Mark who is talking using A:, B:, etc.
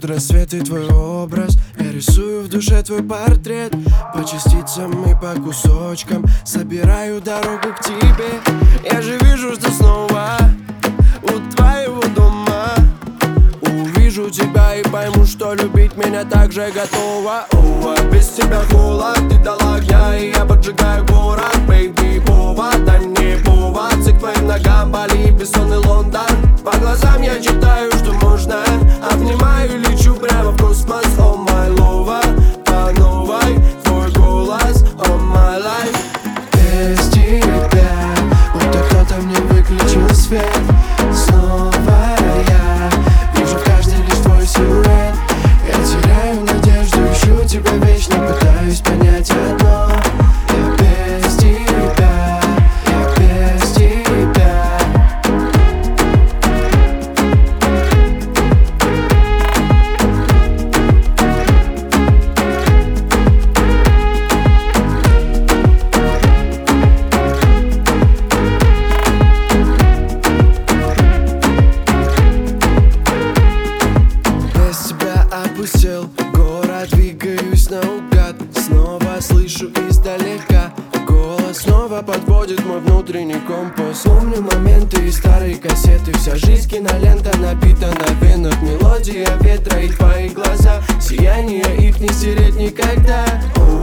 A: Рисуют рассветы твой образ, я рисую в душе твой портрет. По частицам и по кусочкам собираю дорогу к тебе. Я же вижу, что снова у твоего дома увижу тебя и пойму, что любить меня так же готова. Без тебя холод, ты дала огня, и я поджигаю город. Бэйби, повод, а не повод. К твоим ногам Бали, бессонный Лондон. По глазам я читаю, что можно. Обнимаю, лечу прямо в космос. Oh my lover, по новой твой голос. Oh my life. Без тебя будто кто-то мне выключил свет. Снова я вижу в каждой лишь твой силуэт. Я теряю надежду, ищу тебя вечно, пытаюсь понять одно. Я без тебя, я без тебя. Без тебя опустел город, двигаюсь наугад. Снова слышу издалека голос, снова подводит мой внутренний компас. Помню моменты и старые кассеты. Вся жизнь кинолента напитана венах. Мелодия ветра и твои глаза, сияние их не стереть никогда.